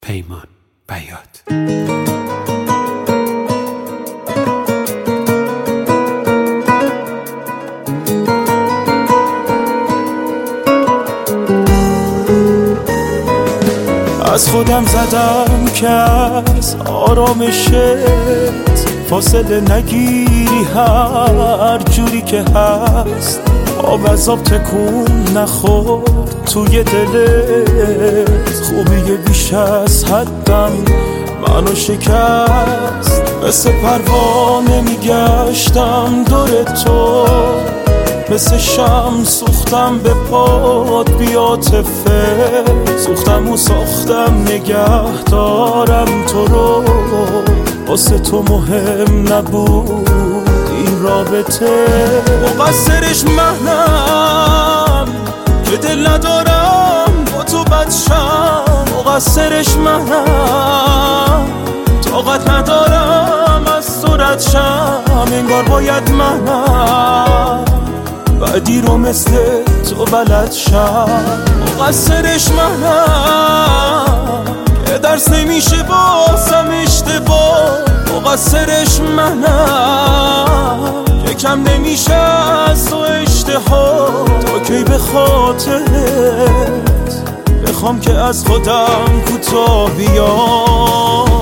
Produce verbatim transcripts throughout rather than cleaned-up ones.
پیمان بیات. از خودم زدم که از آرامشت فاصله نگیری، هر جوری که هست آب از آب تکون نخورد توی دلت. خوبی بیش از حدم منو شکست، مثل پروانه میگشتم دور تو، مثل شم سوختم به پاد بیاتفه، سوختم و ساختم نگه دارم تو رو. واسه تو مهم نبود این رابطه، مقصرش منم که دل ندارم با تو بدشم، مقصرش منم طاقت ندارم از تو ردشم. انگار باید منم بعدی رو مثل تو بلد شم، مقصرش منم که درس نمیشه بازم اشتباه، مقصرش منم که کم نمیشه از تو اشتها. تا کی به خاطرت بخوام که از خودم کوتاه بیام.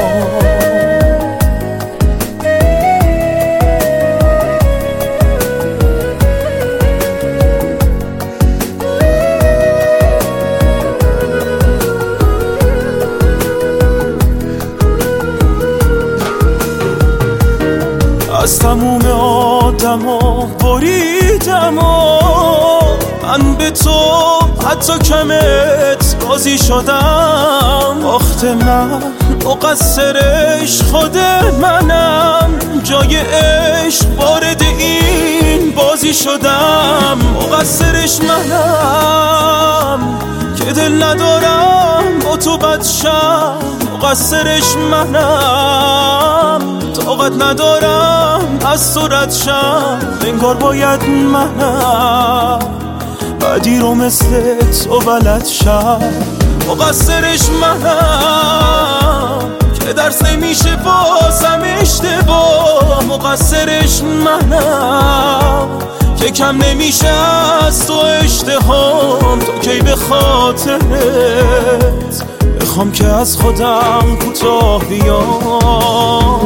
از تموم آدم ها بریدم و من به تو حتی کمت راضی شدم. آخت من مقصرش خود منم، جای عشق وارد این بازی شدم. مقصرش منم که دل ندارم با تو بدشم، مقصرش منم طاقت ندارم از تو ردشم. انگار باید منم بعدی رو مثل تو بلد شم، مقصرش منم که درس نمیشه بازم اشتباه، مقصرش منم که کم نمیشه از تو اشتهام. تا کی به خاطرت بخوام که از خودم کوتاه بیام.